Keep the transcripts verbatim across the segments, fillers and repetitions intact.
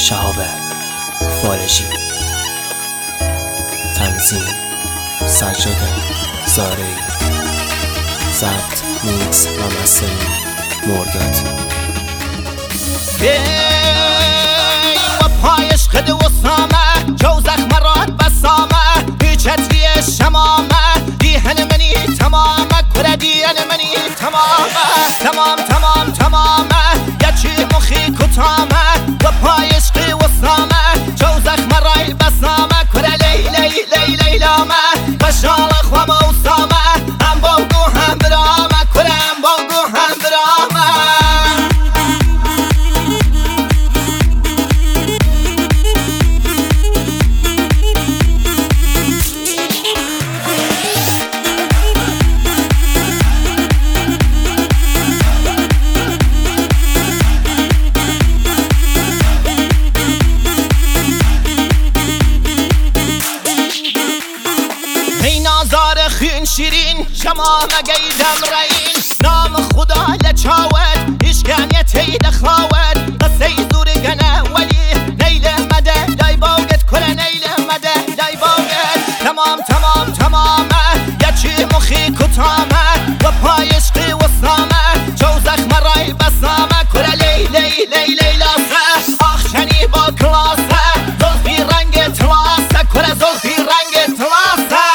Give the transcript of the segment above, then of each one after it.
شهاب فارجی، تنظیم سجاد زارعی، ضبط میکس و مسترینگ مرداد. و پایش قد و سامه جو زخم راد بسامه بیچتری شمامه دیهن منی تمامه کره دیهن منی تمامه تمام تمام تمامه یچی مخی کتامه و پایش قی و سامه جو زخم رای بسامه کره لی لی لی لی لامه بشال خوام و سامه هم بانگو هم برامه کره هم بانگو هم برامه. خین شیرین شما مگیدم رین نام خدا لچاوت اشکانیه تید خواوت قصه زور گنه ولی نیل مده دای باوگت کره نیل مده دای باوگت تمام تمام تمامه یچی مخی کتامه و پایشقی و سامه جو زخم رای بسامه کره لی لی لی لی لاسه آخشنی با کلاسه زلفی رنگ تلاسه کره زلفی رنگ تلاسه.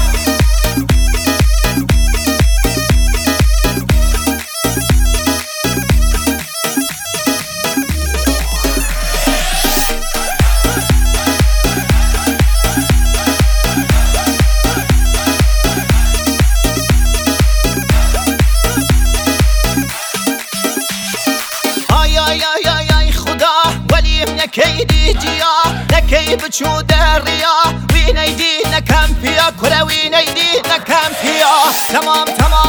نکی دیجیا نکی بچو دریا وی نیدی نکم پیا کره وی نیدی نکم پیا تمام تمام